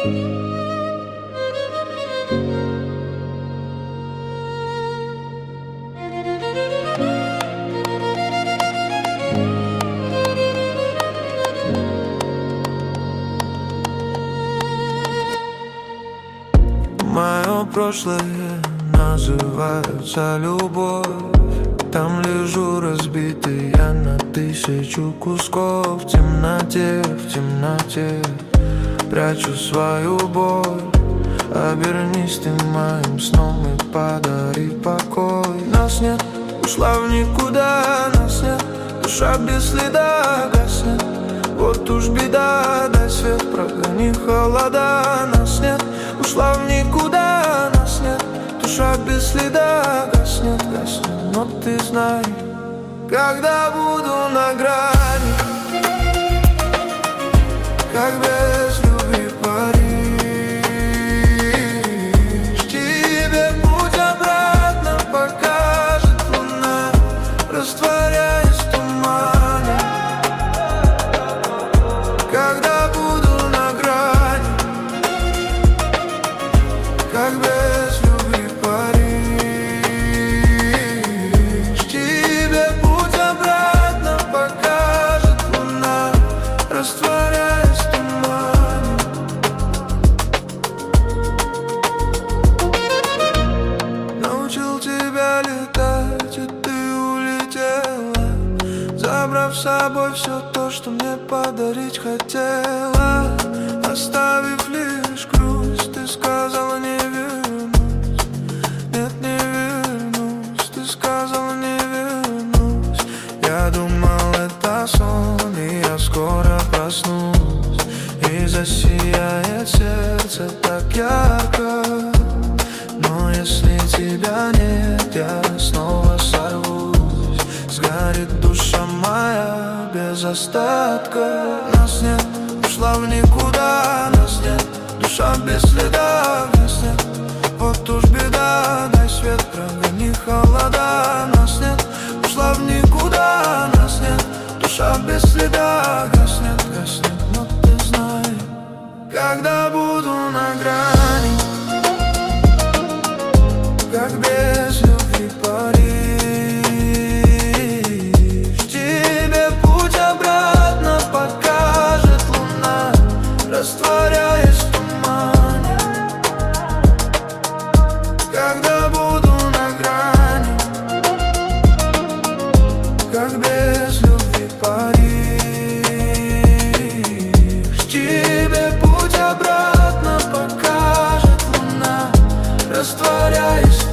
Мое прошлое называется любовь. Там лежу разбитый я на тысячу кусков. В темноте прячу свою боль. Обернись ты моим сном и подари покой. Нас нет, ушла в никуда, нас нет. Душа без следа гаснет. Вот уж беда, дай свет, прогони холода. Нас нет, ушла в никуда, нас нет. Душа без следа гаснет, но ты знай, когда буду на грани, как без любви Париж. Тебе путь обратно покажет луна, растворяясь в тумане. Когда буду на грани, как без любви Париж. Тебе путь обратно покажет луна, растворяясь в тумане. Научил тебя летать, и ты улетела, забрав с собой все то, что мне подарить хотела. Оставив лишь грусть, ты сказала не вернусь. Нет, не вернусь, ты сказала не вернусь. Я думал, это сон, и я скоро проснусь, и засияет сердце так ярко. Но если тебя нет, я снова сорвусь. Сгорит душа моя без остатка. Нас нет, ушла в никуда, нас нет. Душа без следа гаснет. Вот уж беда, дай свет, прогони холода. Нас нет, ушла в никуда, нас нет. Душа без следа гаснет, но ты знай, когда буду на грани, как без любви Париж. Тебе путь обратно покажет луна, растворяясь в тумане. Когда буду на грани, как без любви Париж. Тебе путь обратно покажет луна, растворяясь в